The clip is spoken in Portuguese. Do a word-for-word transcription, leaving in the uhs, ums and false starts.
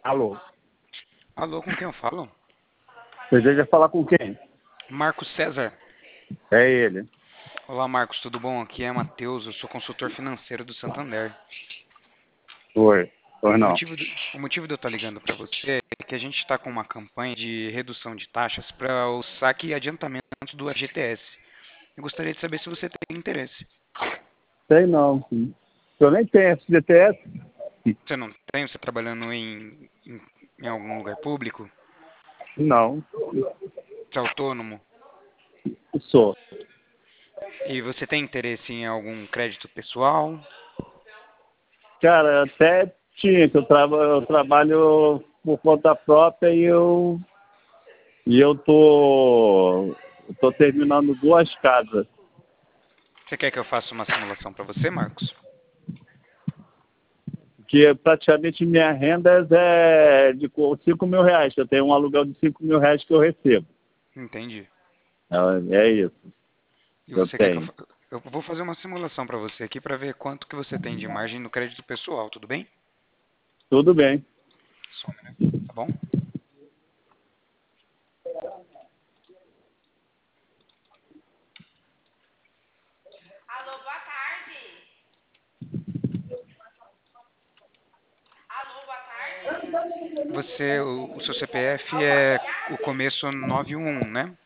Alô, Alô, com quem eu falo? deseja falar com quem? Marcos César. É ele. Olá, Marcos, tudo bom? Aqui é Matheus, eu sou consultor financeiro do Santander. Oi. Oi, O não. motivo, do, o motivo de eu estar ligando para você é que a gente está com uma campanha de redução de taxas para o saque e adiantamento do F G T S. Eu gostaria de saber se você tem interesse. Sei não. Eu nem tenho F G T S. Você não tem? Você está trabalhando em, em, em algum lugar público? Não. Você é autônomo? Sou. E você tem interesse em algum crédito pessoal? Cara, até tinha, que eu, traba, eu trabalho por conta própria e eu, e eu tô, eu tô terminando duas casas. Você quer que eu faça uma simulação para você, Marcos? Que praticamente minha renda é de cinco mil reais. Eu tenho um aluguel de cinco mil reais que eu recebo. Entendi. É, é isso. E Eu você quer que eu, tenho. fa- eu vou fazer uma simulação para você aqui para ver quanto que você tem de margem no crédito pessoal, tudo bem? Tudo bem. Só um minuto, tá bom? Alô, boa tarde. Alô, boa tarde. Você, o, o seu C P F é o começo nove um um, né?